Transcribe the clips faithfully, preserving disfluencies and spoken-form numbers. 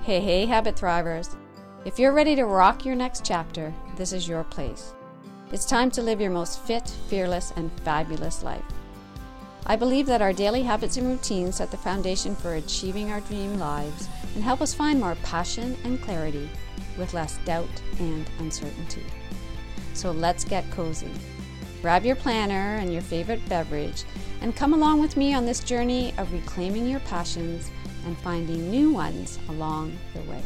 Hey, hey, Habit Thrivers. If you're ready to rock your next chapter, this is your place. It's time to live your most fit, fearless, and fabulous life. I believe that our daily habits and routines set the foundation for achieving our dream lives and help us find more passion and clarity with less doubt and uncertainty. So let's get cozy. Grab your planner and your favorite beverage and come along with me on this journey of reclaiming your passions and finding new ones along the way.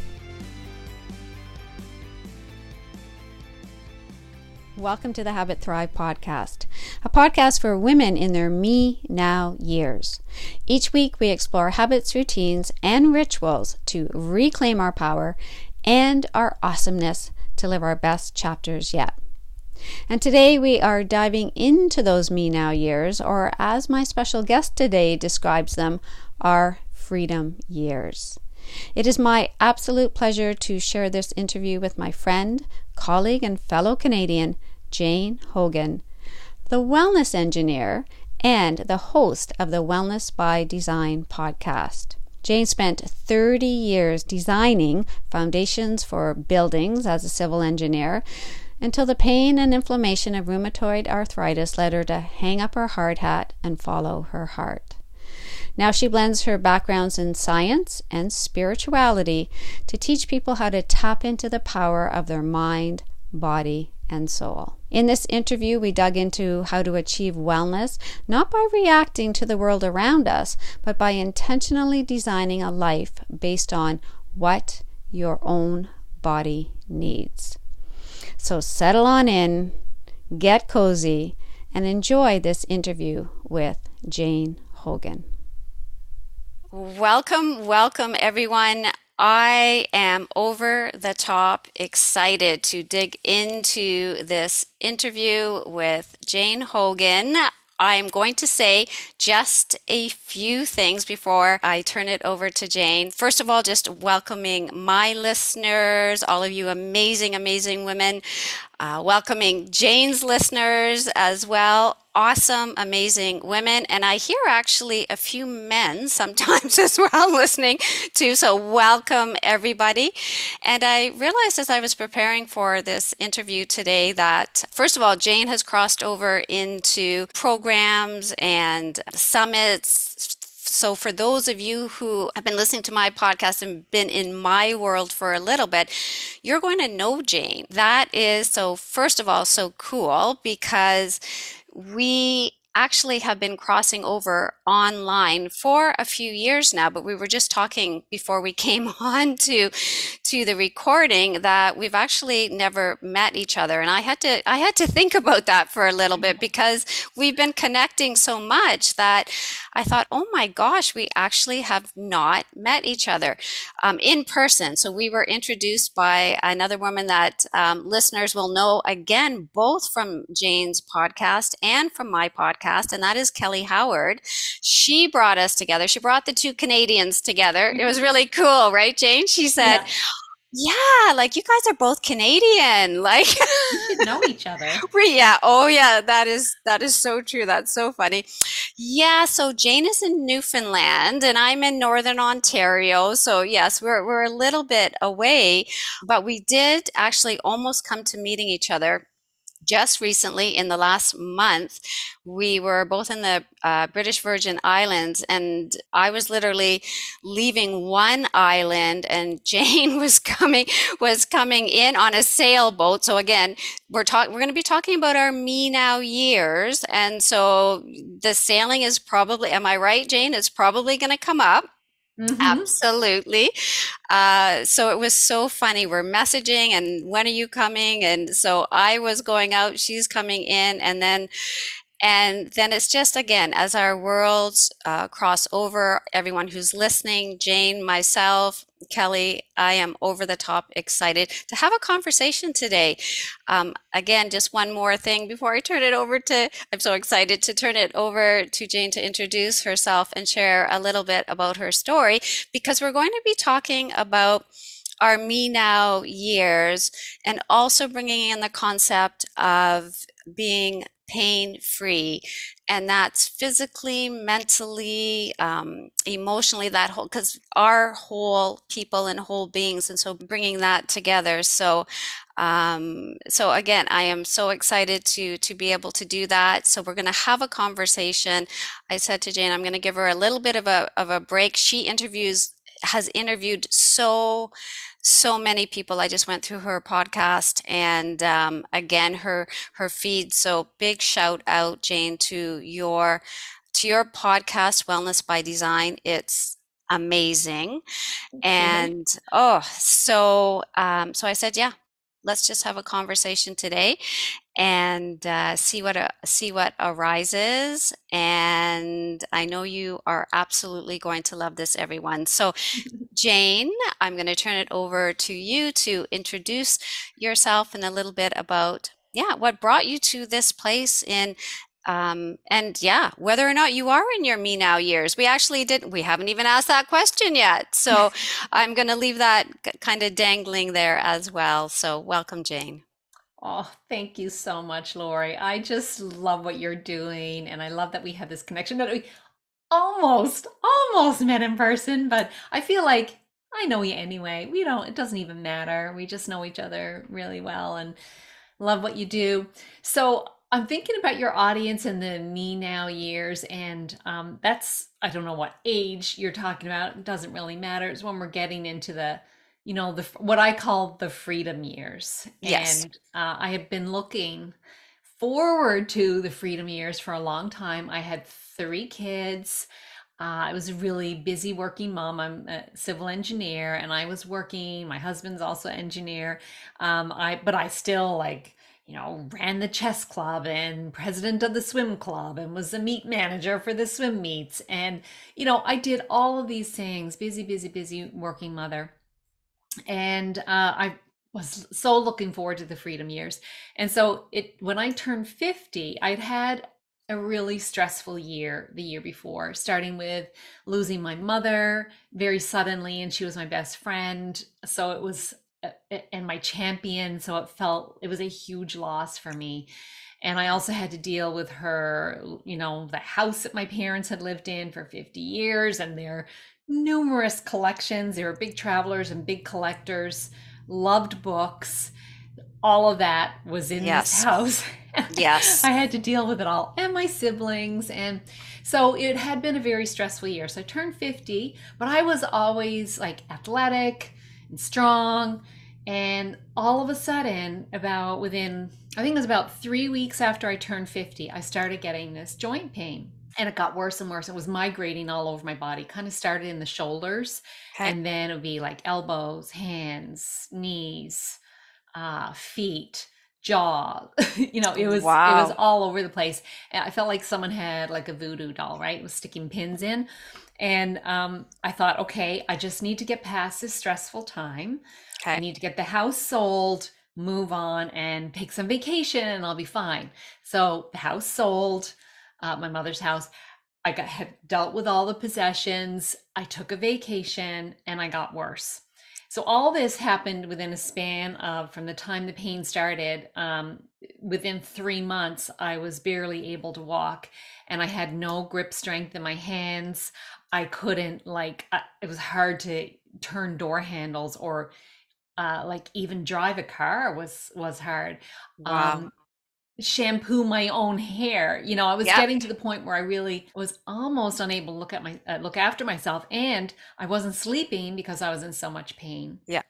Welcome to the Habit Thrive podcast, a podcast for women in their me now years. Each week we explore habits, routines, and rituals to reclaim our power and our awesomeness to live our best chapters yet. And today we are diving into those me now years, or as my special guest today describes them, our freedom years. It is my absolute pleasure to share this interview with my friend, colleague, and fellow Canadian, Jane Hogan, the wellness engineer and the host of the Wellness by Design podcast. Jane spent thirty years designing foundations for buildings as a civil engineer until the pain and inflammation of rheumatoid arthritis led her to hang up her hard hat and follow her heart. Now she blends her backgrounds in science and spirituality to teach people how to tap into the power of their mind, body, and soul. In this interview, we dug into how to achieve wellness, not by reacting to the world around us, but by intentionally designing a life based on what your own body needs. So settle on in, get cozy, and enjoy this interview with Jane Hogan. Welcome, welcome everyone. I am over the top excited to dig into this interview with Jane Hogan. I'm going to say just a few things before I turn it over to Jane. First of all, just welcoming my listeners, all of you amazing, amazing women. Uh, welcoming Jane's listeners as well. Awesome, amazing women. And I hear actually a few men sometimes as well listening too. So welcome everybody. And I realized as I was preparing for this interview today that, first of all, Jane has crossed over into programs and summits. So for those of you who have been listening to my podcast and been in my world for a little bit, you're going to know Jane. That is, so first of all, so cool because we actually have been crossing over online for a few years now, but we were just talking before we came on to to the recording that we've actually never met each other. And I had to I had to think about that for a little bit because we've been connecting so much that I thought, oh my gosh, we actually have not met each other um, in person. So we were introduced by another woman that um, listeners will know, again, both from Jane's podcast and from my podcast, and that is Kelly Howard. She brought us together. She brought the two Canadians together. It was really cool, right, Jane? She said, yeah. Yeah, like you guys are both Canadian. Like we should know each other. Yeah. Oh yeah, that is that is so true. That's so funny. Yeah, so Jane is in Newfoundland and I'm in Northern Ontario. So yes, we're we're a little bit away, but we did actually almost come to meeting each other. Just recently, in the last month, we were both in the uh, British Virgin Islands, and I was literally leaving one island, and Jane was coming was coming in on a sailboat. So again, we're talking we're going to be talking about our me now years, and so the sailing is probably, am I right, Jane? It's probably going to come up. Mm-hmm. Absolutely. Uh, so it was so funny. We're messaging and when are you coming? And so I was going out, she's coming in, and then And then it's just, again, as our worlds uh, cross over, everyone who's listening, Jane, myself, Kelly, I am over the top excited to have a conversation today. Um, again, just one more thing before I turn it over to, I'm so excited to turn it over to Jane to introduce herself and share a little bit about her story, because we're going to be talking about our me now years and also bringing in the concept of being pain free. And that's physically, mentally, um, emotionally, that whole, because our whole people and whole beings. And so bringing that together. So, um, so again, I am so excited to to be able to do that. So we're going to have a conversation. I said to Jane, I'm going to give her a little bit of a of a break. She interviews has interviewed so so many people. I just went through her podcast and um, again her her feed. So big shout out, Jane, to your to your podcast, Wellness by Design. It's amazing. Thank you. And oh, so um, so I said, yeah, let's just have a conversation today and uh, see what uh, see what arises. And I know you are absolutely going to love this, everyone. So Jane, I'm going to turn it over to you to introduce yourself and a little bit about, yeah, what brought you to this place in, um, and yeah, whether or not you are in your me now years. We actually didn't, we haven't even asked that question yet. So I'm going to leave that kind of dangling there as well. So welcome, Jane. Oh, thank you so much, Lori. I just love what you're doing, and I love that we have this connection that we almost, almost met in person, but I feel like I know you anyway. We don't, it doesn't even matter. We just know each other really well and love what you do. So I'm thinking about your audience in the me now years, and um, that's, I don't know what age you're talking about. It doesn't really matter. It's when we're getting into the, you know, the what I call the freedom years. Yes. And uh, I have been looking forward to the freedom years for a long time. I had three kids. Uh, I was a really busy working mom. I'm a civil engineer, and I was working. My husband's also an engineer. Um, I but I still like you know ran the chess club and president of the swim club and was the meet manager for the swim meets. And you know I did all of these things. Busy, busy, busy working mother. And uh, I was so looking forward to the freedom years. And so it when I turned fifty, I'd had a really stressful year the year before, starting with losing my mother very suddenly, and she was my best friend. So it was uh, and my champion, so it felt it was a huge loss for me. And I also had to deal with her, you know, the house that my parents had lived in for fifty years and their numerous collections. They were big travelers and big collectors, loved books. All of that was in this Yes. house. Yes. I had to deal with it all and my siblings. And so it had been a very stressful year. So I turned fifty, but I was always like athletic and strong. And all of a sudden, about within, I think it was about three weeks after I turned fifty, I started getting this joint pain. And it got worse and worse. It was migrating all over my body. Kind of started in the shoulders, Okay. and then it would be like elbows, hands, knees, uh, feet, jaw. You know, it was it was Wow. all over the place. And I felt like someone had like a voodoo doll, right? It was sticking pins in. And um, I thought, okay, I just need to get past this stressful time. I Okay. need to get the house sold, move on, and take some vacation, and I'll be fine. So the house sold, uh, my mother's house. I got had dealt with all the possessions. I took a vacation, and I got worse. So all this happened within a span of from the time the pain started. Um, within three months, I was barely able to walk, and I had no grip strength in my hands. I couldn't like uh, it was hard to turn door handles or uh, like even drive a car was was hard. Wow. Um, shampoo my own hair. You know, I was Yep. getting to the point where I really was almost unable to look at my uh, look after myself, and I wasn't sleeping because I was in so much pain Yep.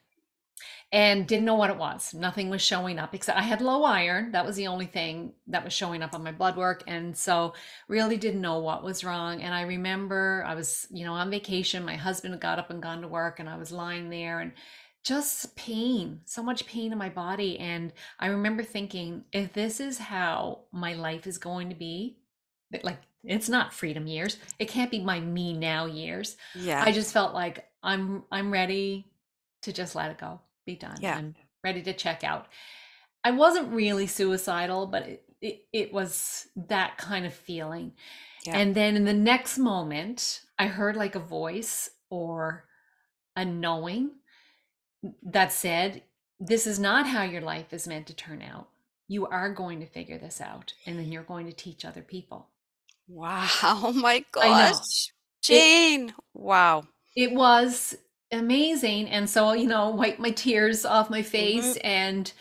and didn't know what it was. Nothing was showing up except I had low iron. That was the only thing that was showing up on my blood work. And so really didn't know what was wrong. And I remember I was, you know, on vacation. My husband had got up and gone to work, and I was lying there and just pain, so much pain in my body. And I remember thinking, if this is how my life is going to be, like it's not freedom years. It can't be my me now years. Yeah. I just felt like I'm I'm ready to just let it go, be done. Yeah. I'm ready to check out. I wasn't really suicidal, but it, it, it was that kind of feeling. Yeah. And then in the next moment, I heard like a voice or a knowing That said, this is not how your life is meant to turn out. You are going to figure this out, and then you're going to teach other people. Wow. Oh my I know. gosh. It Jane. Wow. it was amazing. And so, you know, wipe my tears off my Hmm. face. And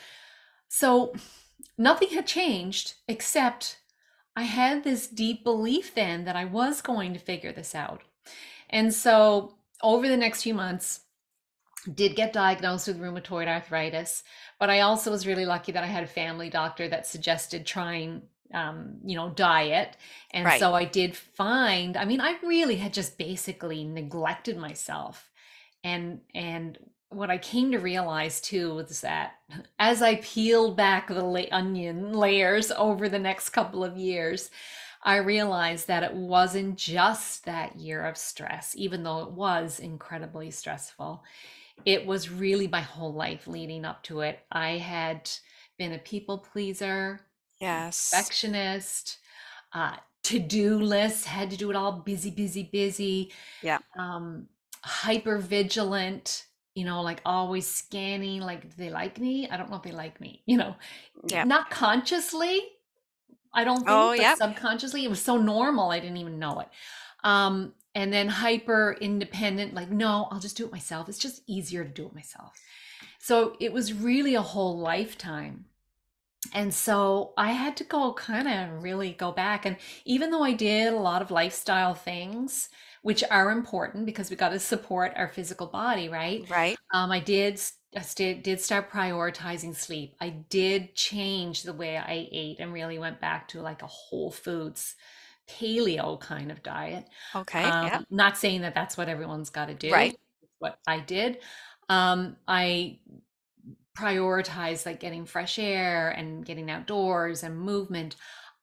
so nothing had changed except I had this deep belief then that I was going to figure this out. And so over the next few months, did get diagnosed with rheumatoid arthritis, but I also was really lucky that I had a family doctor that suggested trying, um, you know, diet. And Right. so I did find, I mean, I really had just basically neglected myself. And and what I came to realize too was that as I peeled back the la- onion layers over the next couple of years, I realized that it wasn't just that year of stress, even though it was incredibly stressful. It was really my whole life leading up to it. I had been a people pleaser, Yes. perfectionist, uh, to-do lists, had to do it all busy, busy, busy, Yeah. um, hyper vigilant, you know, like always scanning, like, do they like me? I don't know if they like me, you know, Yeah. not consciously, I don't Oh, think, but yep. subconsciously, it was so normal, I didn't even know it. Um, and then hyper independent, like, no, I'll just do it myself. It's just easier to do it myself. So it was really a whole lifetime. And so I had to go kind of really go back. And even though I did a lot of lifestyle things, which are important because we got to support our physical body, right? Right. Um, I did I st- did start prioritizing sleep. I did change the way I ate and really went back to like a whole foods paleo kind of diet. Okay. Um, Yeah. not saying that that's what everyone's got to Right. do. It's what I did. Um, I prioritize like getting fresh air and getting outdoors and movement.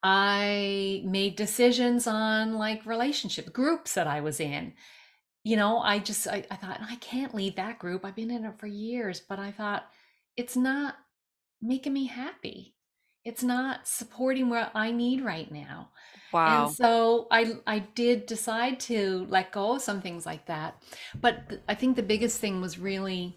I made decisions on like relationship groups that I was in. You know, I just I, I thought I can't leave that group. I've been in it for years, but I thought it's not making me happy. It's not supporting what I need right now. And Wow. so I I did decide to let go of some things like that. But I think the biggest thing was really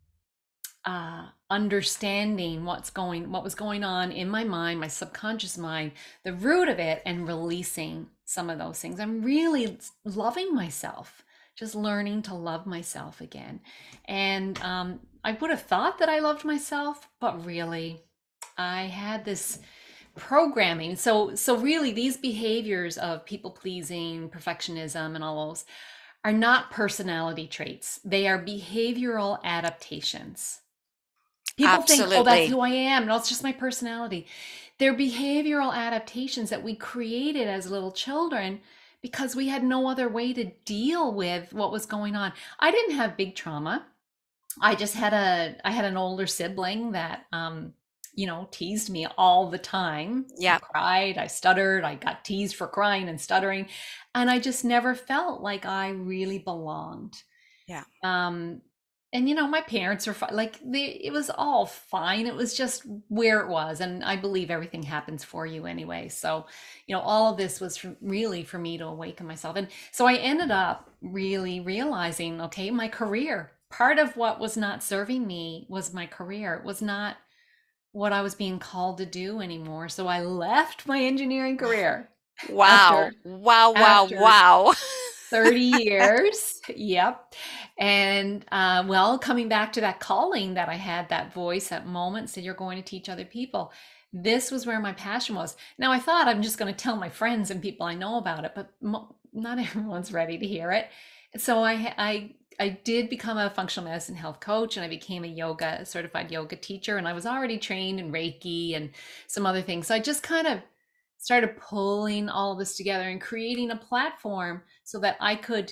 uh, understanding what's going what was going on in my mind, my subconscious mind, the root of it, and releasing some of those things. I'm really loving myself, just learning to love myself again. And um, I would have thought that I loved myself, but really I had this programming. So so really these behaviors of people pleasing, perfectionism, and all those are not personality traits. They are behavioral adaptations. People think, oh, that's Absolutely. who I am. No, it's just my personality. They're behavioral adaptations that we created as little children because we had no other way to deal with what was going on. I didn't have big trauma. I just had a I had an older sibling that um you know teased me all the time. I Yeah. cried, I stuttered, I got teased for crying and stuttering, and I just never felt like I really belonged. Yeah. Um, and you know, my parents were fi- like they, it was all fine. It was just where it was, and I believe everything happens for you anyway. So, you know, all of this was for, really for me to awaken myself, and so I ended up really realizing, okay, my career. Part of what was not serving me was my career. It was not what I was being called to do anymore. So I left my engineering career Wow. after Wow. Wow. after Wow. thirty years. Yep. And uh, well, coming back to that calling that I had, that voice, that moment said, you're going to teach other people. This was where my passion was. Now, I thought I'm just going to tell my friends and people I know about it, but mo- not everyone's ready to hear it. So I, I, I did become a functional medicine health coach and I became a yoga, a certified yoga teacher. And I was already trained in Reiki and some other things. So I just kind of started pulling all of this together and creating a platform so that I could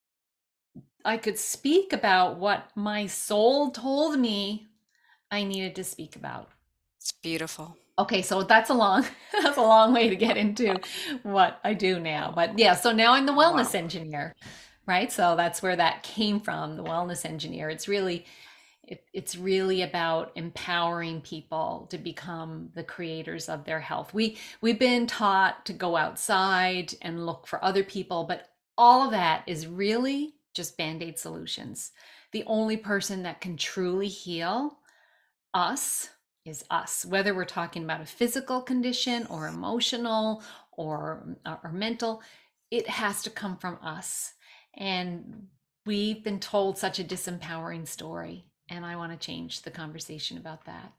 I could speak about what my soul told me I needed to speak about. It's beautiful. Okay, so that's a long that's a long way to get into what I do now. But yeah, so now I'm the wellness Wow. engineer, right? So that's where that came from, the wellness engineer. It's really it, it's really about empowering people to become the creators of their health. We we've been taught to go outside and look for other people, but all of that is really just band-aid solutions. The only person that can truly heal us is us, whether we're talking about a physical condition or emotional or, or mental, it has to come from us. And we've been told such a disempowering story. And I want to change the conversation about that.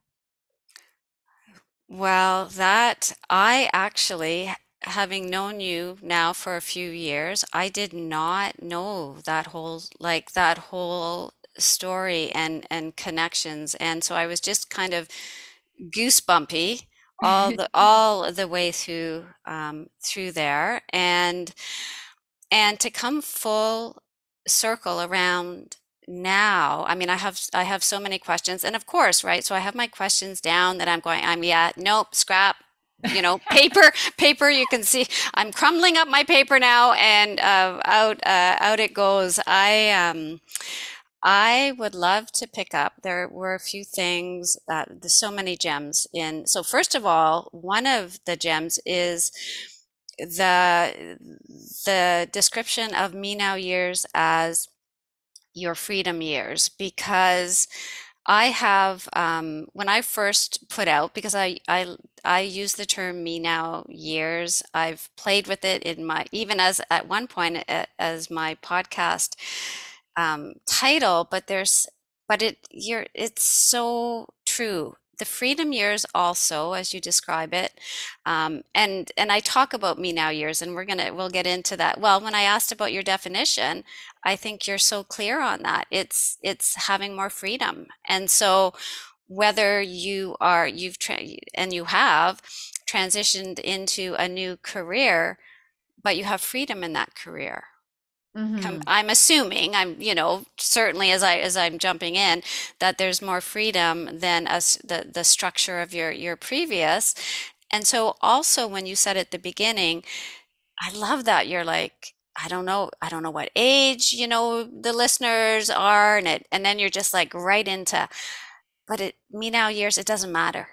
Well, that I actually, having known you now for a few years, I did not know that whole like that whole story and and connections. And so I was just kind of goosebumpy all the all the way through um, through there. And and to come full circle around now, I mean, I have I have so many questions, and of course, right? So I have my questions down that I'm going, I'm yeah, nope, scrap, you know, paper, paper. You can see I'm crumbling up my paper now, and uh, out uh, out it goes. I um I would love to pick up. There were a few things that there's so many gems in. So first of all, one of the gems is the the description of me now years as your freedom years, because I have um, when I first put out, because I I I use the term me now years. I've played with it in my, even as at one point a- as my podcast um, title, but there's but it you're it's so true. The freedom years also, as you describe it, um, and and I talk about me now years, and we're gonna we'll get into that. Well, when I asked about your definition, I think you're so clear on that. It's it's having more freedom. And so whether you are you've tra and you have transitioned into a new career, but you have freedom in that career. Com- Hmm. I'm assuming, I'm, you know, certainly as I as I'm jumping in, that there's more freedom than us the the structure of your your previous. And so also when you said at the beginning, I love that you're like, I don't know, I don't know what age, you know, the listeners are, and it, and then you're just like right into, but it, me now years, it doesn't matter.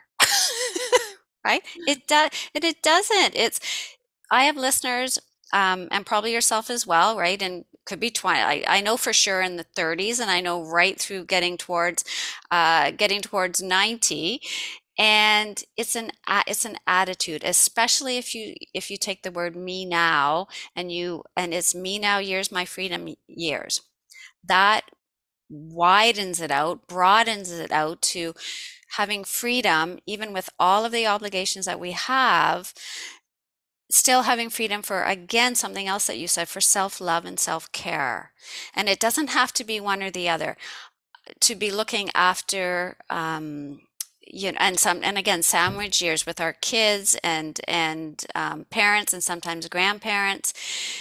Right? It does, it, it doesn't. It's, I have listeners, um, and probably yourself as well, right? And could be twenty. I, I know for sure in the thirties, and I know right through getting towards, uh, getting towards ninety. And it's an a- it's an attitude, especially if you if you take the word me now and you and it's me now years, my freedom years. That widens it out, broadens it out to having freedom, even with all of the obligations that we have, still having freedom for, again, something else that you said, for self-love and self-care. And it doesn't have to be one or the other. To be looking after, um, you know, and some, and again, sandwich years with our kids and and um, parents and sometimes grandparents.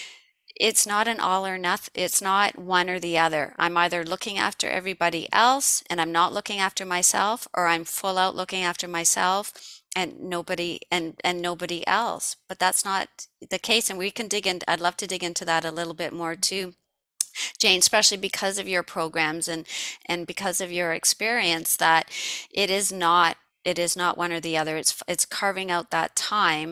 It's not an all or nothing. It's not one or the other. I'm either looking after everybody else and I'm not looking after myself, or I'm full out looking after myself and nobody and and nobody else. But that's not the case, and we can dig in. I'd love to dig into that a little bit more too, Jane, especially because of your programs and and because of your experience, that it is not it is not one or the other. It's it's carving out that time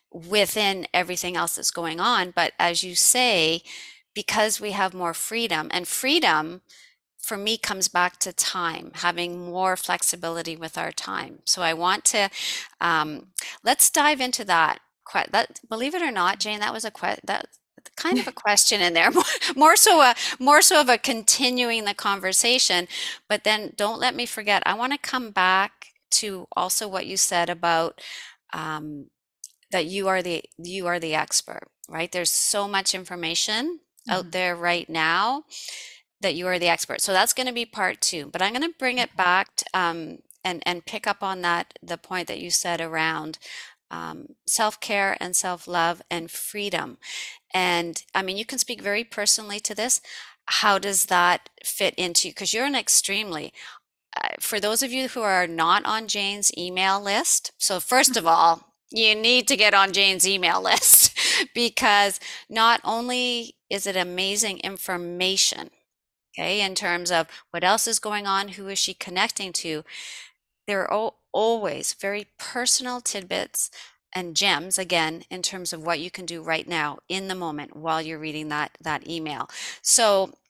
within everything else that's going on. But as you say, because we have more freedom, and freedom for me comes back to time, having more flexibility with our time. So I want to um, let's dive into that. Que- That, believe it or not, Jane, that was a que that kind of a question in there, more, more so a more so of a continuing the conversation. But then don't let me forget. I want to come back to also what you said about um, that you are the you are the expert, right? There's so much information out Hmm. there right now that you are the expert. So that's going to be part two. But I'm going to bring it Okay. back to, um, and and pick up on that the point that you said around um, self-care and self-love and freedom. And I mean, you can speak very personally to this. How does that fit into, because you're an extremely, uh, for those of you who are not on Jane's email list, so first of all, you need to get on Jane's email list because not only is it amazing information, okay, in terms of what else is going on, who is she connecting to, there are al- always very personal tidbits and gems, again, in terms of what you can do right now in the moment while you're reading that that email. So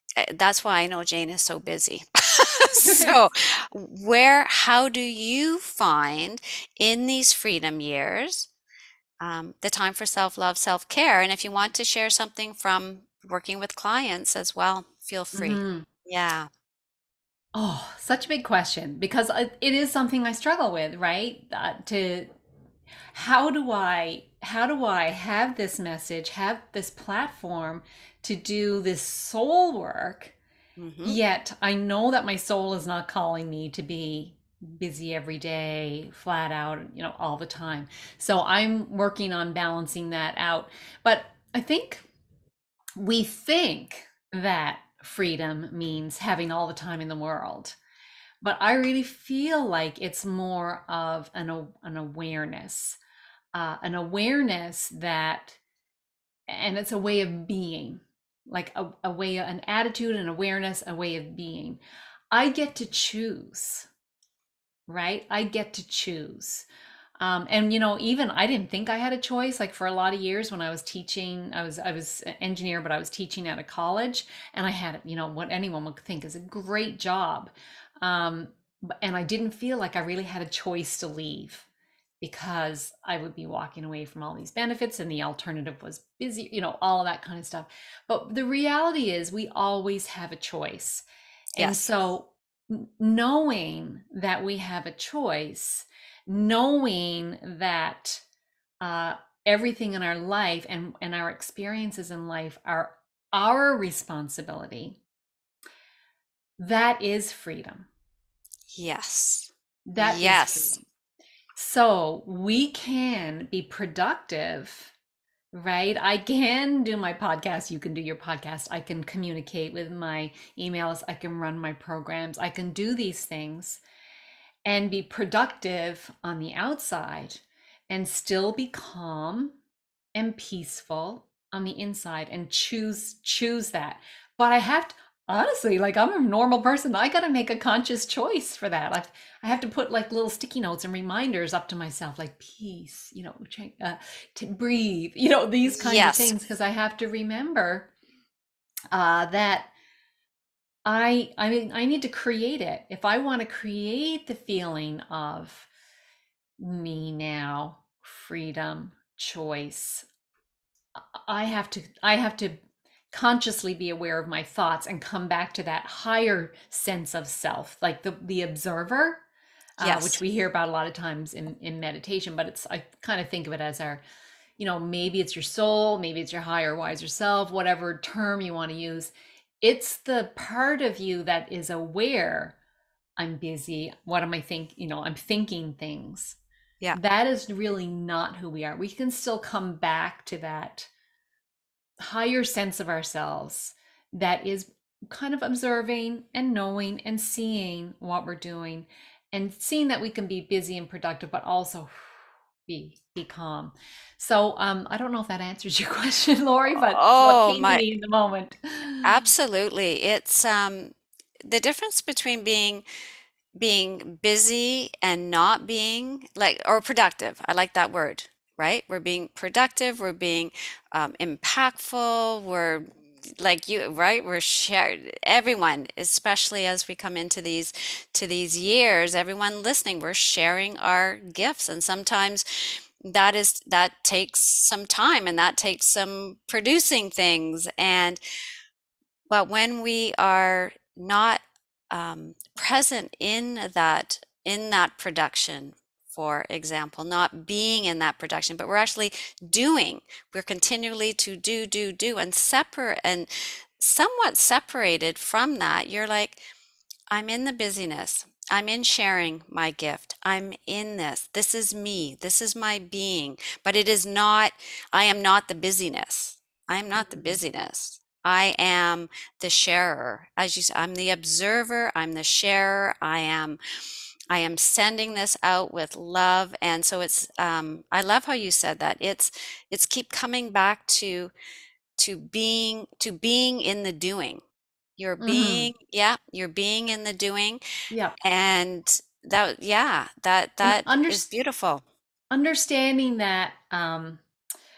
uh, that's why I know Jane is so busy. So, where, how do you find in these freedom years um, the time for self-love, self-care? And if you want to share something from working with clients as well, feel free. Mhm. Yeah. Oh, such a big question because it it is something I struggle with, right? Uh, to how do I how do I have this message, have this platform to do this soul work, Hmm. yet I know that my soul is not calling me to be busy every day, flat out, you know, all the time. So I'm working on balancing that out. But I think we think that freedom means having all the time in the world. But I really feel like it's more of an, an awareness, uh, an awareness that, and it's a way of being, like a, a way, an attitude, an awareness, a way of being. I get to choose, right? I get to choose. Um, and you know, even I didn't think I had a choice. Like for a lot of years when I was teaching, I was I was an engineer, but I was teaching at a college, and I had, you know, what anyone would think is a great job. Um, and I didn't feel like I really had a choice to leave because I would be walking away from all these benefits, and the alternative was busy, you know, all of that kind of stuff. But the reality is, we always have a choice. And Yes. so, knowing that we have a choice, knowing that uh, everything in our life and, and our experiences in life are our responsibility, that is freedom. Yes. That is Yes. freedom. So we can be productive, right? I can do my podcast. You can do your podcast. I can communicate with my emails. I can run my programs. I can do these things and be productive on the outside and still be calm and peaceful on the inside and choose choose that. But I have to, honestly, like I'm a normal person, I got to make a conscious choice for that. I I have to put like little sticky notes and reminders up to myself, like peace, you know, try, uh, to breathe, you know, these kinds of Yes. things, because I have to remember uh, that I I mean I need to create it. If I want to create the feeling of me now, freedom, choice, I have to I have to consciously be aware of my thoughts and come back to that higher sense of self, like the the observer, uh, which Yes. we hear about a lot of times in in meditation. But it's, I kind of think of it as our, you know, maybe it's your soul, maybe it's your higher, wiser self, whatever term you want to use. It's the part of you that is aware. I'm busy. What am I think? You know, I'm thinking things. Yeah. That is really not who we are. We can still come back to that higher sense of ourselves that is kind of observing and knowing and seeing what we're doing and seeing that we can be busy and productive, but also be be calm. So um, I don't know if that answers your question, Lori, but it's what Oh came to my, me in the moment. absolutely. It's um the difference between being being busy and not being like, or productive. I like that word, right? We're being productive, we're being um, impactful, we're like you, right? We're shared, everyone, especially as we come into these to these years, everyone listening, we're sharing our gifts. And sometimes that is that takes some time and that takes some producing things. And but when we are not um, present in that in that production, for example, not being in that production, but we're actually doing, we're continually to do, do, do, and separate and somewhat separated from that. You're like, I'm in the busyness. I'm in sharing my gift. I'm in this. This is me. This is my being. But it is not, I am not the busyness. I am not the Mhm. busyness. I am the sharer. As you said, I'm the observer. I'm the sharer. I am, I am sending this out with love. And so it's, um, I love how you said that. It's, it's keep coming back to, to being, to being in the doing. You're Mhm. being, yeah, you're being in the doing. Yeah. And that, yeah, that And that under, is beautiful. understanding that um,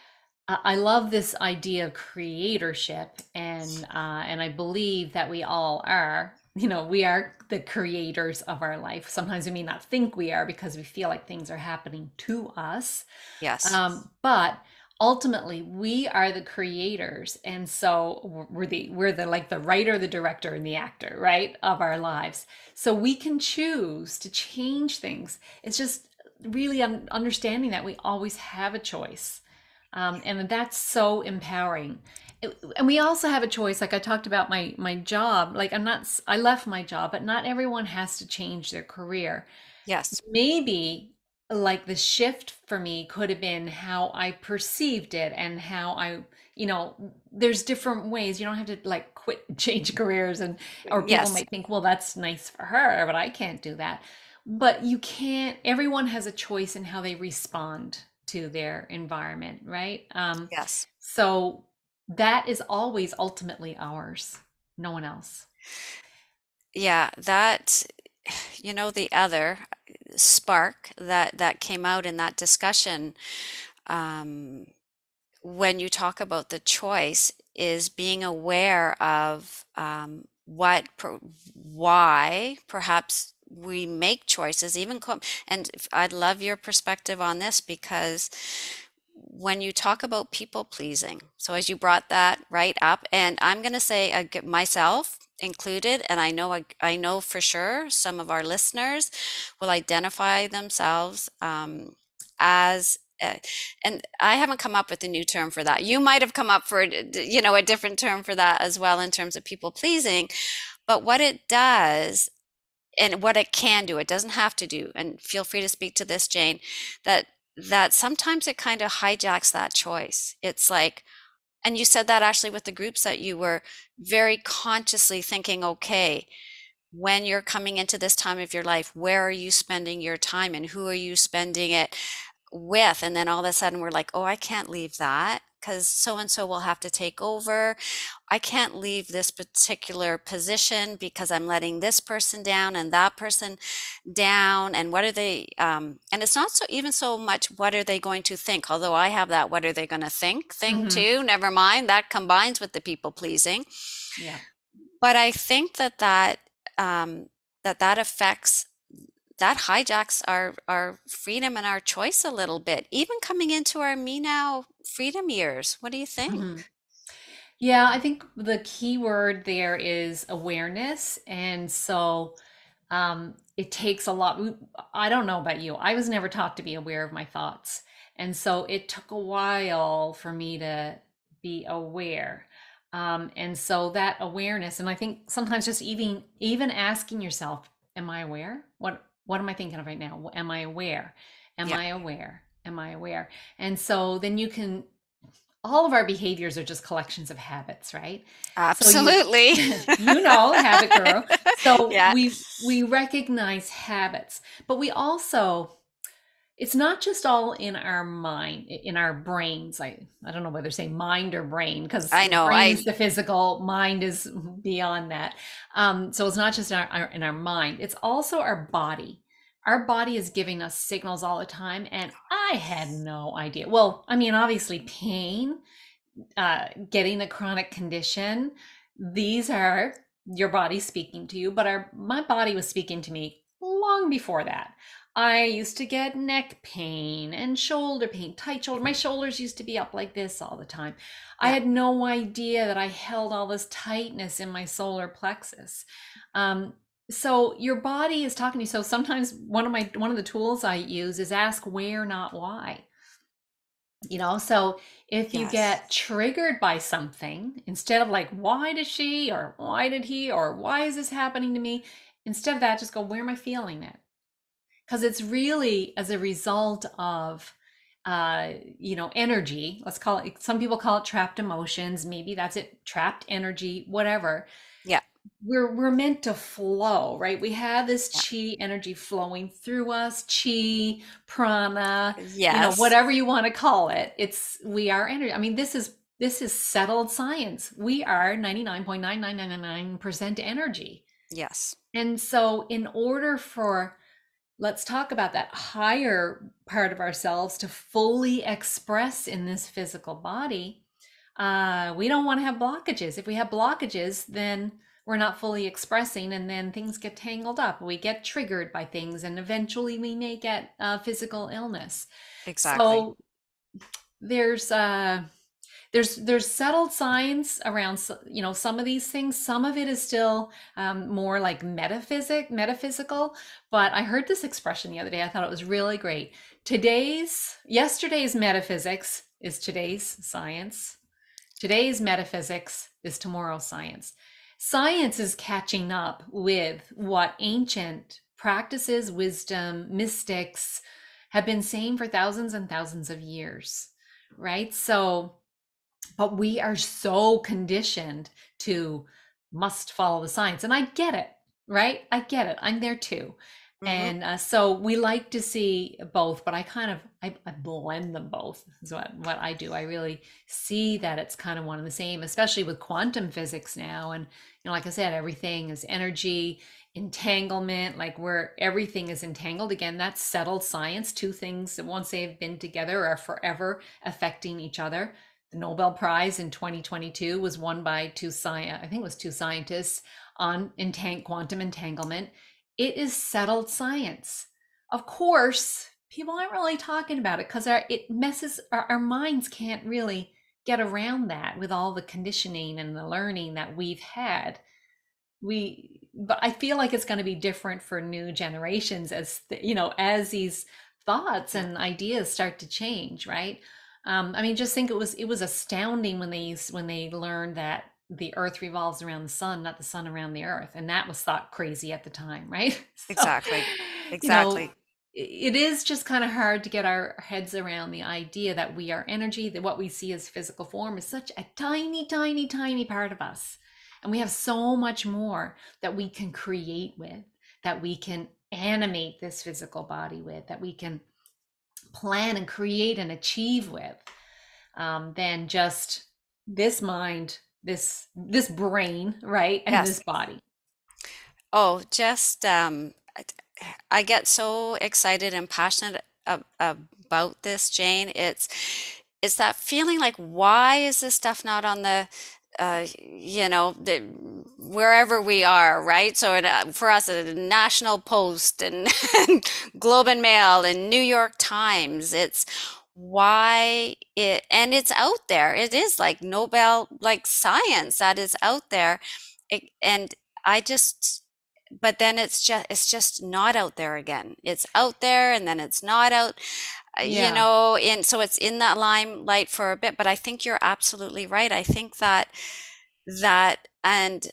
I I love this idea of creatorship, and uh, and I believe that we all are. You know, we are the creators of our life. Sometimes we may not think we are because we feel like things are happening to us, Yes. um, but ultimately we are the creators, and so we're the we're the like the writer, the director, and the actor, right, of our lives. So we can choose to change things. It's just really un- understanding that we always have a choice, um, and that's so empowering. It- and we also have a choice. Like I talked about my my job. Like I'm not. I left my job, but not everyone has to change their career. Yes. Maybe like the shift for me could have been how I perceived it and how I, you know, there's different ways. You don't have to like quit and change careers, and or people Yes. might think, well, that's nice for her, but I can't do that. But you can't, everyone has a choice in how they respond to their environment, right? Um, Yes. so that is always ultimately ours, no one else. Yeah, that, you know, the other spark that that came out in that discussion, um, when you talk about the choice, is being aware of um, what, per, why perhaps we make choices, even co- and if- I'd love your perspective on this because when you talk about people pleasing, so as you brought that right up, and I'm going to say uh, get myself included, and I know I, I know for sure some of our listeners will identify themselves um, as uh, and I haven't come up with a new term for that. You might have come up for you know a different term for that as well in terms of people pleasing, but what it does and what it can do, it doesn't have to do, and feel free to speak to this, Jane, that that sometimes it kind of hijacks that choice. It's like, and you said that actually with the groups that you were very consciously thinking, okay, when you're coming into this time of your life, where are you spending your time and who are you spending it with? And then all of a sudden we're like, oh, I can't leave that because so and so will have to take over. I can't leave this particular position because I'm letting this person down and that person down. And what are they, um, and it's not so even so much what are they going to think, although I have that what are they going to think thing Hmm. too. Never mind, that combines with the people pleasing. Yeah. But I think that that um, that that affects that hijacks our our freedom and our choice a little bit, even coming into our me now freedom years. What do you Hmm. think? Yeah, I think the key word there is awareness. And so um, it takes a lot. we- I don't know about you. I was never taught to be aware of my thoughts. And so it took a while for me to be aware. Um, and so that awareness, and I think sometimes just even even asking yourself, am I aware? What what am I thinking of right now? Am I aware? Am Yeah, I aware? Am I aware? And so then you can, all of our behaviors are just collections of habits, right? So you absolutely. you know, habit guru. So Yeah. we we recognize habits, but we also, it's not just all in our mind, in our brains. I I don't know whether to say mind or brain, because I know. brain is I the physical, mind is beyond that. Um, so it's not just in our, our in our mind; it's also our body. Our body is giving us signals all the time, and I had no idea. Well, I mean, obviously, pain, uh, getting a chronic condition, these are your body speaking to you, but our my body was speaking to me long before that. I used to get neck pain and shoulder pain, tight shoulder. My shoulders used to be up like this all the time. I yeah. had no idea that I held all this tightness in my solar plexus. Um, so your body is talking to you. So sometimes one of my one of the tools I use is ask where, not why. You know, so if you Yes. get triggered by something, instead of like, why did she or why did he or why is this happening to me? Instead of that, just go, where am I feeling it? Because it's really as a result of, uh, you know, energy. Let's call it, some people call it trapped emotions. Maybe that's it, trapped energy, whatever. Yeah. We're we're meant to flow, right? We have this Yeah. chi energy flowing through us, chi, prana, you know, Yes. whatever you want to call it. It's, we are energy. I mean, this is this is settled science. We are ninety-nine point nine nine nine nine percent energy. Yes. And so in order for let's talk about that higher part of ourselves to fully express in this physical body. Uh, we don't want to have blockages. If we have blockages, then we're not fully expressing, and then things get tangled up. We get triggered by things, and eventually we may get uh, physical illness. Exactly. So there's uh, there's there's settled science around you know some of these things. Some of it is still um, more like metaphysic metaphysical, but I heard this expression the other day. I thought it was really great. Today's Yesterday's metaphysics is today's science. Today's metaphysics is tomorrow's science. Science is catching up with what ancient practices, wisdom, mystics have been saying for thousands and thousands of years, right? So but we are so conditioned to must follow the science. And I get it, right? I get it. I'm there too. Hmm. And uh, so we like to see both, but I kind of I, I blend them both is what what I do. I really see that it's kind of one and the same, especially with quantum physics now. And you know, like I said, everything is energy entanglement, like where everything is entangled. Again, that's settled science. Two things that once they've been together are forever affecting each other. The Nobel Prize in twenty twenty-two was won by two sci- I think it was two scientists on entang- quantum entanglement. It is settled science. Of course, people aren't really talking about it because it messes our, our minds can't really get around that with all the conditioning and the learning that we've had. We, but I feel like it's going to be different for new generations as the, you know as these thoughts Yeah. and ideas start to change, right? um, I mean, just think it was it was astounding when they when they learned that the earth revolves around the sun, not the sun around the earth, and that was thought crazy at the time, right? So Exactly. you know Exactly. it is just kind of hard to get our heads around the idea that we are energy, that what we see as physical form is such a tiny, tiny, tiny part of us. And we have so much more that we can create with, that we can animate this physical body with, that we can plan and create and achieve with, um, than just this mind, this this brain, right, and Yes. this body. Oh, just um, I I get so excited and passionate ab about this, Jane. It's it's that feeling like, why is this stuff not on the, uh, you know, the wherever we are, right? So it, uh, for us, the National Post and, and Globe and Mail and New York Times, it's why it, and it's out there. It is like Nobel, like science that is out there. It, and I just but then it's just it's just not out there again. It's out there and then it's not out, uh, you Yeah. know, and so it's in that limelight for a bit. But I think you're absolutely right. I think that that and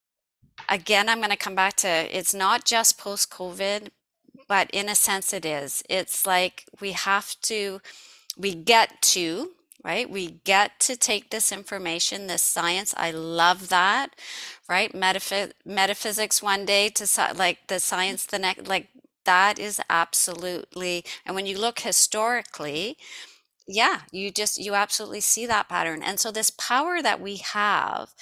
again, I'm going to come back to it's not just post-COVID, but in a sense it is. It's like we have to we get to, right? We get to take this information, this science. I love that, right? Metaph metaphysics one day to sci- like the science the next, like that is absolutely. And when you look historically, yeah, you just you absolutely see that pattern. And so this power that we have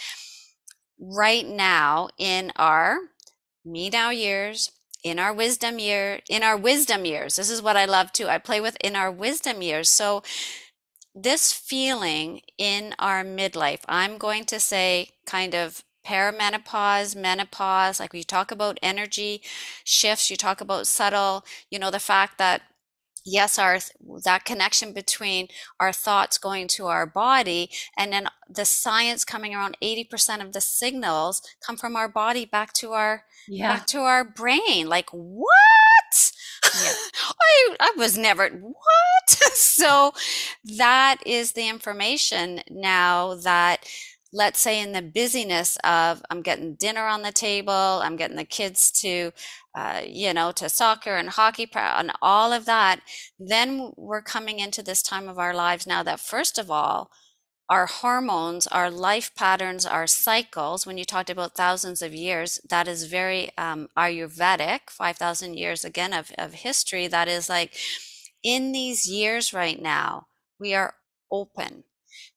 right now in our me now years, in our wisdom year, in our wisdom years. This is what I love too. I play with in our wisdom years. So this feeling in our midlife, I'm going to say kind of perimenopause, menopause, like we talk about energy shifts, you talk about subtle, you know, the fact that yes, our that connection between our thoughts going to our body and then the science coming around eighty percent of the signals come from our body back to our Yeah. back to our brain. Like, what? Yeah. I I was never what? So that is the information now that let's say in the busyness of I'm getting dinner on the table, I'm getting the kids to uh, you know, to soccer and hockey and all of that, then we're coming into this time of our lives now that first of all, our hormones, our life patterns, our cycles, when you talked about thousands of years, that is very um, Ayurvedic, five thousand years again of, of history. That is like in these years right now, we are open.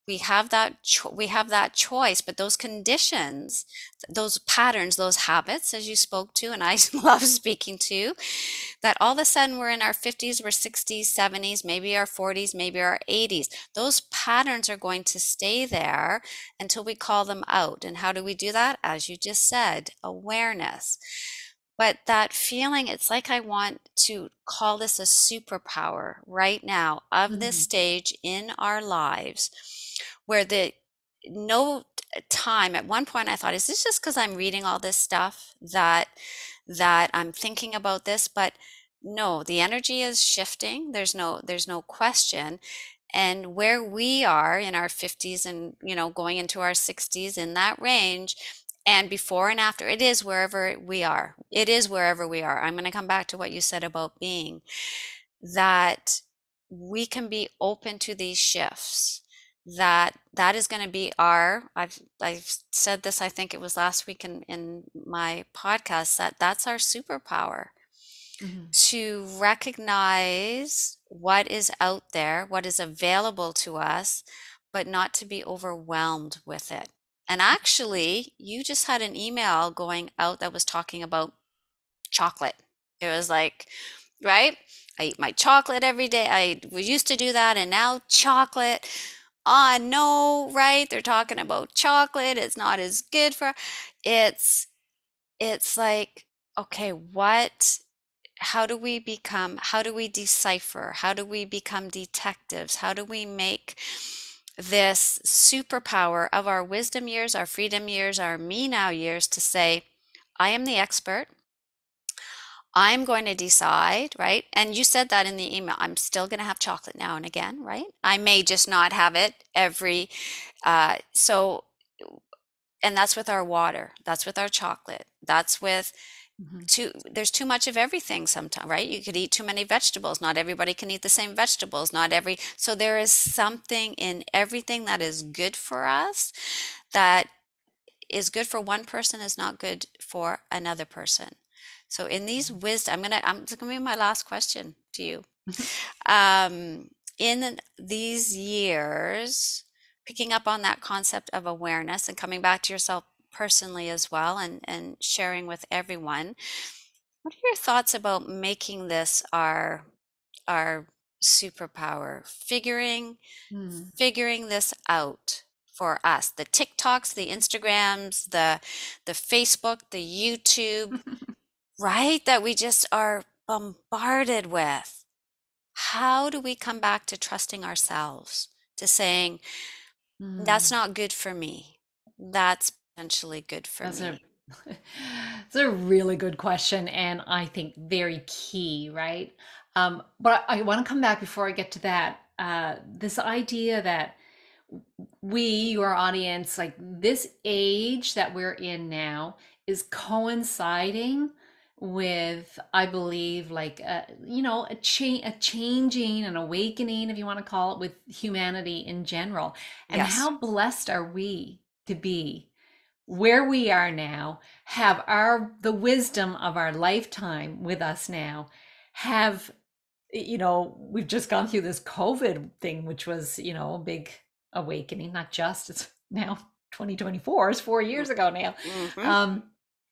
we have that cho- we have that choice, but those conditions, those patterns, those habits, as you spoke to, and I love speaking to, that all of a sudden we're in our fifties, we're sixties, seventies, maybe our forties, maybe our eighties. Those patterns are going to stay there until we call them out. And how do we do that? As you just said, awareness. But that feeling, it's like I want to call this a superpower right now of this Mhm. stage in our lives where the no time at one point I thought, is this just because I'm reading all this stuff that that I'm thinking about this? But no, the energy is shifting. There's no there's no question. And where we are in our fifties and, you know, going into our sixties, in that range, and before and after, it is wherever we are. It is wherever we are. I'm going to come back to what you said about being, that we can be open to these shifts. That that is going to be our, I've I've said this, I think it was last week in in my podcast, that that's our superpower, Mhm. to recognize what is out there, what is available to us, but not to be overwhelmed with it. And actually, you just had an email going out that was talking about chocolate. It was like, right? I eat my chocolate every day. I we used to do that, and now chocolate. Ah, no, right? They're talking about chocolate. It's not as good for it's it's like, okay, what how do we become, how do we decipher? How do we become detectives? How do we make this superpower of our wisdom years, our freedom years, our me now years to say, I am the expert. I'm going to decide, right? And you said that in the email. I'm still going to have chocolate now and again, right? I may just not have it every, uh, so, and that's with our water. That's with our chocolate. That's with Mhm. too, there's too much of everything sometimes, right? You could eat too many vegetables. Not everybody can eat the same vegetables. Not every, so there is something in everything that is good for us, that is good for one person is not good for another person. So in these wisdom, I'm gonna, I'm, it's gonna be my last question to you. Um, in these years, picking up on that concept of awareness and coming back to yourself personally as well, and, and sharing with everyone, what are your thoughts about making this our our superpower? Figuring Mhm. figuring this out for us. The TikToks, the Instagrams, the the Facebook, the YouTube, right? That we just are bombarded with. How do we come back to trusting ourselves, to saying, that's Mm. not good for me. That's potentially good for That's a me. that's a really good question, and I think very key, right? Um, but I, I want to come back before I get to that. Uh, this idea that we, your audience, like this age that we're in now, is coinciding with, I believe, like a, you know, a change, a changing, an awakening, if you want to call it, with humanity in general. And Yes. how blessed are we to be where we are now, have our the wisdom of our lifetime with us now, have, you know, we've just gone through this COVID thing, which was, you know, a big awakening. Not just, it's now twenty twenty-four, it's four years ago now. Mm-hmm. um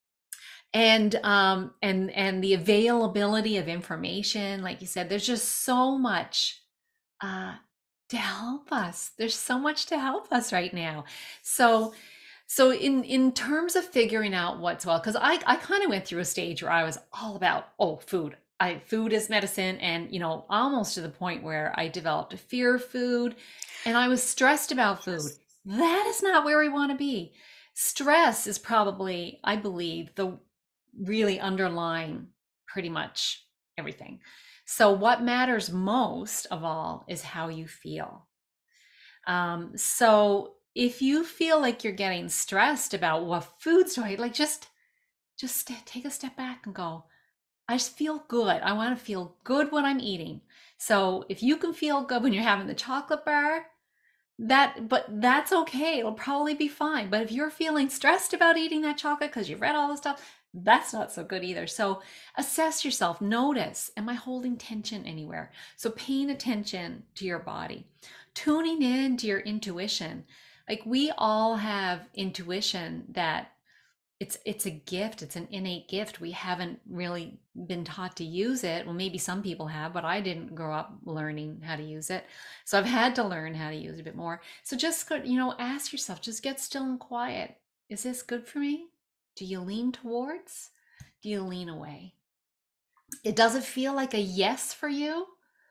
and um and and the availability of information, like you said, there's just so much uh to help us. There's so much to help us right now. So so in in terms of figuring out what's well, because I I kind of went through a stage where I was all about, oh, food. I food is medicine, and you know, almost to the point where I developed a fear of food, and I was stressed about food. Yes. That is not where we want to be. Stress is probably, I believe, the really underlying pretty much everything. So what matters most of all is how you feel. Um, so if you feel like you're getting stressed about what foods do I like, just just take a step back and go, I just feel good. I want to feel good when I'm eating. So if you can feel good when you're having the chocolate bar, that but that's okay. It'll probably be fine. But if you're feeling stressed about eating that chocolate because you've read all this stuff, That's not so good either. So assess yourself, notice, am I holding tension anywhere? So paying attention to your body, tuning in to your intuition. Like we all have intuition that it's it's a gift, it's an innate gift. We haven't really been taught to use it. Well, maybe some people have, but I didn't grow up learning how to use it. So I've had to learn how to use it a bit more. So just go, you know, ask yourself, just get still and quiet. Is this good for me? Do you lean towards? Do you lean away? It does it feel like a yes for you?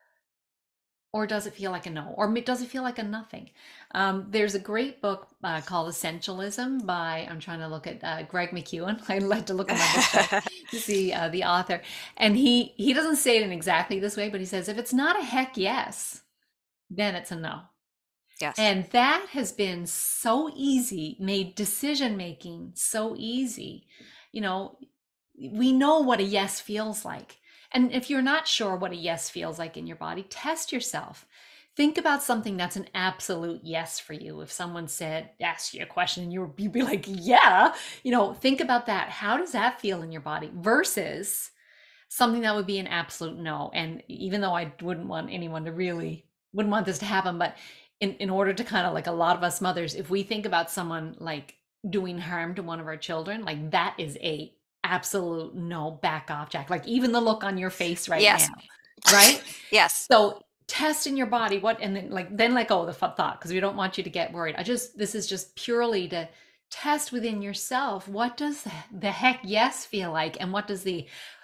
Or does it feel like a no? Or does it feel like a nothing? Um, there's a great book uh, called Essentialism by, I'm trying to look at uh, Greg McKeown. I like to look at my bookshelf to see uh, the author. And he, he doesn't say it in exactly this way, but he says, if it's not a heck yes, then it's a no. Yes. And that has been so easy, made decision making so easy. You know, we know what a yes feels like. And if you're not sure what a yes feels like in your body, test yourself. Think about something that's an absolute yes for you. If someone said, ask you a question and you you'd be like, yeah, you know, think about that. How does that feel in your body versus something that would be an absolute no? And even though I wouldn't want anyone to really, wouldn't want this to happen, but in, in order to kind of like a lot of us mothers, if we think about someone like doing harm to one of our children, like that is a absolute no, back off, Jack. Like even the look on your face right Yes. now, right? Yes. So test in your body what, and then like then let go of the thought because we don't want you to get worried. I just this is just purely to test within yourself. What does the, the heck yes feel like, and what does the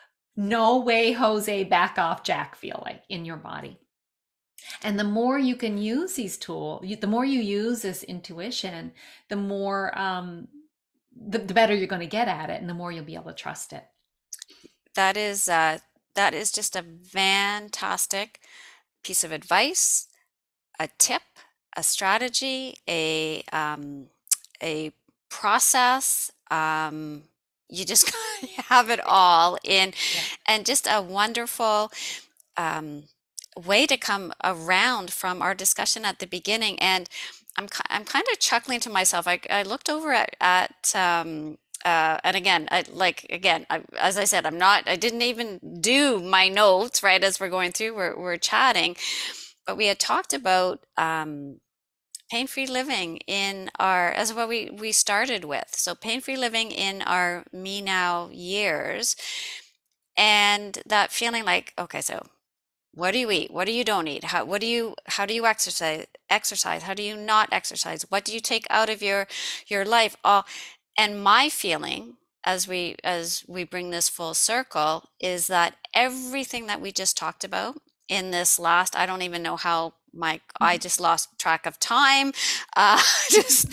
no way, Jose, back off, Jack feel like in your body? And the more you can use these tools, the more you use this intuition, the more um, the, the better you're going to get at it, and the more you'll be able to trust it. That is uh, that is just a fantastic piece of advice, a tip, a strategy, a um, a process. Um, you just have it all in, Yeah. and just a wonderful um, way to come around from our discussion at the beginning. And I'm ki- I'm kind of chuckling to myself. I, I looked over at at um, uh, and again, I, like again, I, as I said, I'm not. I didn't even do my notes right as we're going through. We're we're chatting, but we had talked about um, pain-free living in our as what we we started with. So pain-free living in our me now years, and that feeling like, okay, so what do you eat? What do you don't eat? How what do you how do you exercise exercise? How do you not exercise? What do you take out of your your life? All and my feeling as we as we bring this full circle is that everything that we just talked about in this last, I don't even know how my I just lost track of time. Uh, just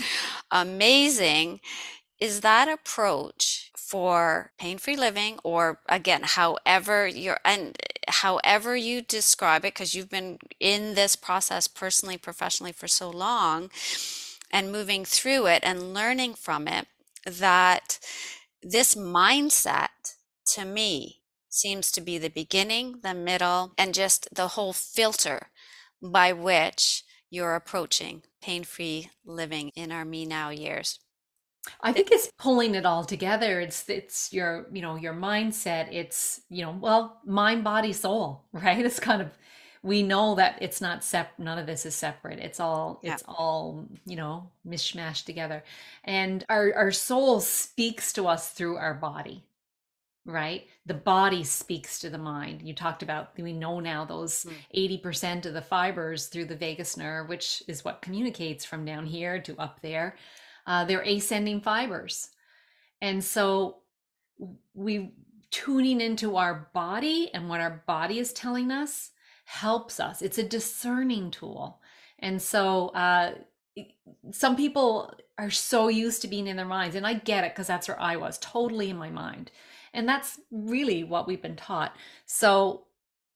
amazing is that approach for pain-free living, or again, however you're and however you describe it, because you've been in this process personally, professionally for so long and moving through it and learning from it, that this mindset to me seems to be the beginning, the middle, and just the whole filter by which you're approaching pain-free living in our me now years. I think it's pulling it all together. It's it's your, you know, your mindset. It's, you know, well, mind, body, soul, right? It's kind of we know that it's not sep none of this is separate. It's all Yeah. it's all, you know, mishmashed together. And our our soul speaks to us through our body, right? The body speaks to the mind. You talked about, we know now those Mm. eighty percent of the fibers through the vagus nerve, which is what communicates from down here to up there. Uh, they're ascending fibers. And so we tuning into our body and what our body is telling us helps us. It's a discerning tool. And so uh, some people are so used to being in their minds, and I get it because that's where I was, totally in my mind. And that's really what we've been taught. So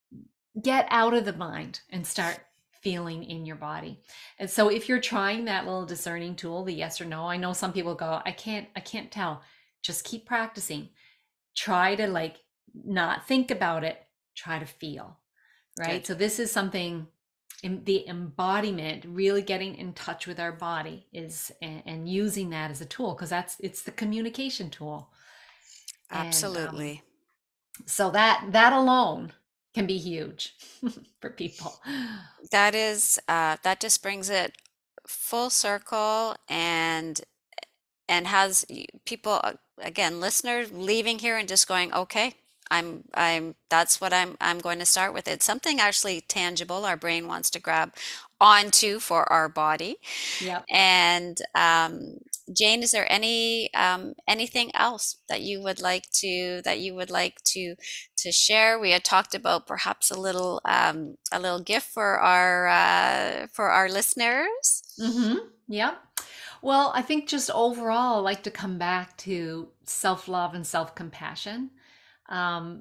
get out of the mind and start feeling in your body. And so if you're trying that little discerning tool, the yes or no, I know some people go, I can't, I can't tell. Just keep practicing. Try to like not think about it, try to feel, right? Good. So this is something in the embodiment, really getting in touch with our body is and, and using that as a tool, because that's it's the communication tool. And um, Absolutely. so that that alone can be huge for people. That is, uh, that just brings it full circle and and has y- people uh, again, listeners leaving here and just going, okay, I'm I'm that's what I'm I'm going to start with. It's something actually tangible our brain wants to grab onto for our body. Yep. And um, Jane, is there any um, anything else that you would like to that you would like to to share? We had talked about perhaps a little um, a little gift for our uh, for our listeners. Mm-hmm. Yep. Well, I think just overall, I like to come back to self-love and self-compassion. Um,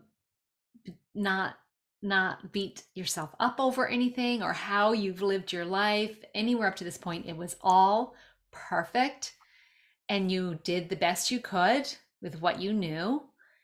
not not beat yourself up over anything or how you've lived your life anywhere up to this point. It was all perfect, and you did the best you could with what you knew,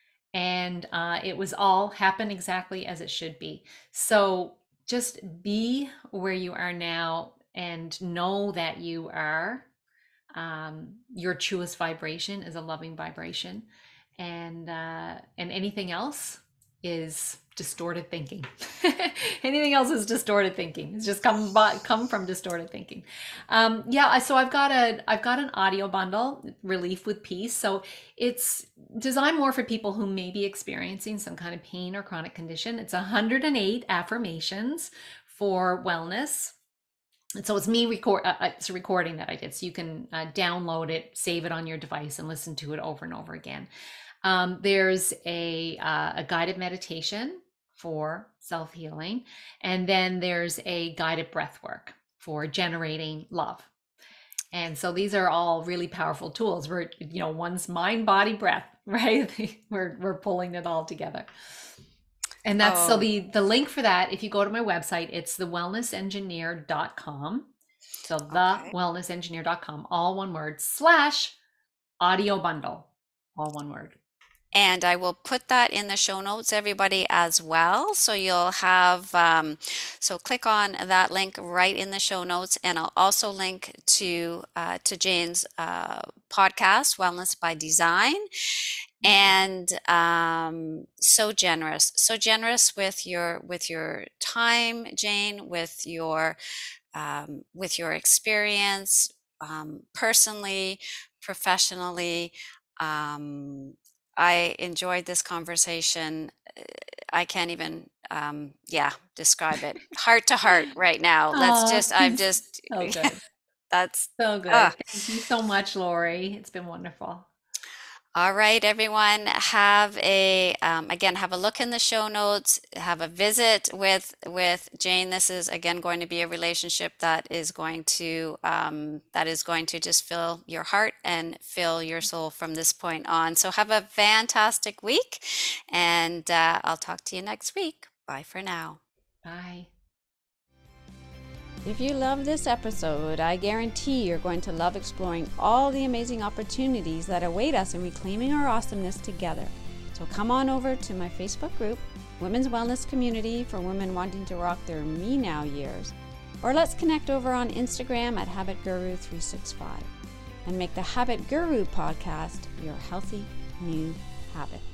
and uh, it was all happened exactly as it should be. So just be where you are now and know that you are, um, your truest vibration is a loving vibration, and uh, and anything else is distorted thinking. Anything else is distorted thinking. It's just come by, come from distorted thinking. Um, yeah, so I've got a I've got an audio bundle, Relief with Peace. So it's designed more for people who may be experiencing some kind of pain or chronic condition. It's one hundred eight affirmations for wellness. And so it's me record. Uh, uh, it's a recording that I did, so you can uh, download it, save it on your device, and listen to it over and over again. Um, there's a uh, a guided meditation for self healing, and then there's a guided breath work for generating love. And so these are all really powerful tools. We're, you know, one's mind, body, breath, right? we're we're pulling it all together. And that's so Oh, the the link for that, if you go to my website, it's the wellness engineer dot com. So the okay. wellness engineer dot com, all one word, slash audio bundle, all one word. And I will put that in the show notes, everybody, as well. So you'll have, um, so click on that link right in the show notes. And I'll also link to uh, to Jane's uh, podcast, Wellness by Design. And um, so generous, so generous with your with your time, Jane, with your um, with your experience, um, personally, professionally. Um, I enjoyed this conversation. Uh, I can't even, um, yeah, describe it. Heart to heart right now. Let's Oh, just, I'm just, so good. that's, So ah. good. Thank you so much, Lori. It's been wonderful. All right, everyone, have a, um, again, have a look in the show notes, have a visit with with Jane. This is again going to be a relationship that is going to um, that is going to just fill your heart and fill your soul from this point on. So have a fantastic week, and uh, I'll talk to you next week. Bye for now. Bye. If you love this episode, I guarantee you're going to love exploring all the amazing opportunities that await us in reclaiming our awesomeness together. So come on over to my Facebook group, Women's Wellness Community for women wanting to rock their me now years, or let's connect over on Instagram at Habit Guru three sixty-five and make the Habit Guru podcast your healthy new habit.